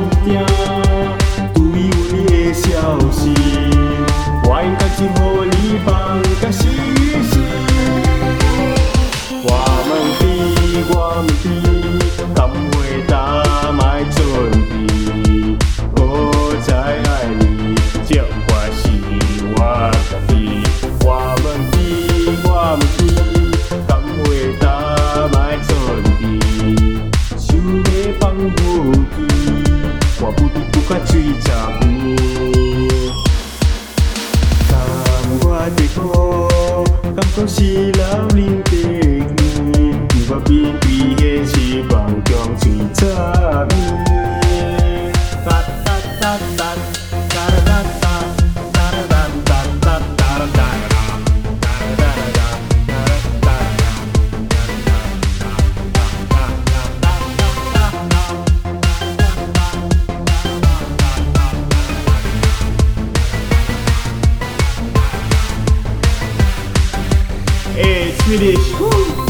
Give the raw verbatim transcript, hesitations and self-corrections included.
定，对阮的消息，我应该是予你放甲死死。我问你，我问你，敢会当卖准备？我知爱你，这我是我家己。我问你，我问你，敢会当卖准备？想要放不记，我不知不觉水十年。甘我的苦，甘讲是老人的耳，我面对现实梦中水十年。哒哒哒哒哒哒哒哒哒哒哒哒哒。Hey, Swedish. Woo.